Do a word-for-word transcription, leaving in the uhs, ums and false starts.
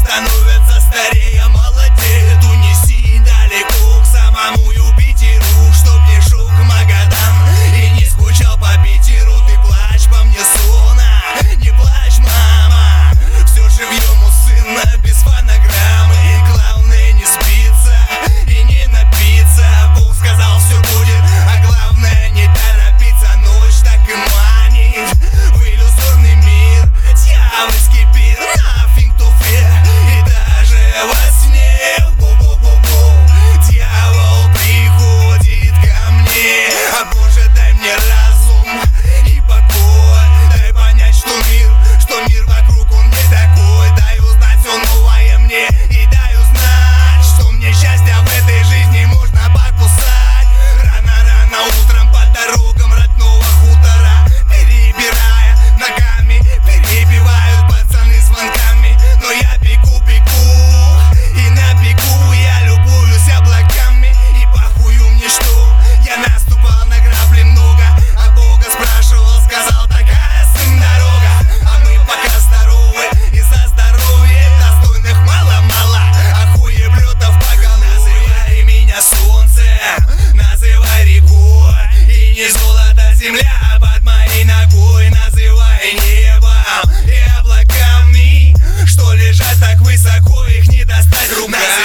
становятся старее, молодеют. Унеси далеко к самому Юпитеру, чтоб не шел к Магадан и не скучал по Питеру. Ты плачь по мне, Сона, не плачь, мама, все живьем у сына без фонограммы. Главное не спиться и не напиться. Бог сказал, все будет, а главное не торопиться. Ночь так и манит в иллюзорный мир, дьявольский пир, nothing to fear. И даже во сне бу-бу-бу-бу дьявол приходит ко мне. А Боже, дай мне разум и покой, дай понять, что мир, что мир вокруг он не такой. Дай узнать все новое мне и дай узнать, что мне счастье в этой жизни можно покусать. Рано-рано утром по дорогам родного хутора, перебирая ногами, перебивают пацаны звонками. Но я бегу, бегу, и на бегу я любуюсь облаками. И похую мне, что я наступал на грабли много, а Бога спрашивал, сказал, такая, сын, дорога. А мы пока здоровы, и за здоровье достойных мало-мало, а хуеблетов поголовье. Называй меня солнцем, называй рекой, и не золото земля под моей ногой. Называй небом и облаками, что лежат так высоко, их не достать руками.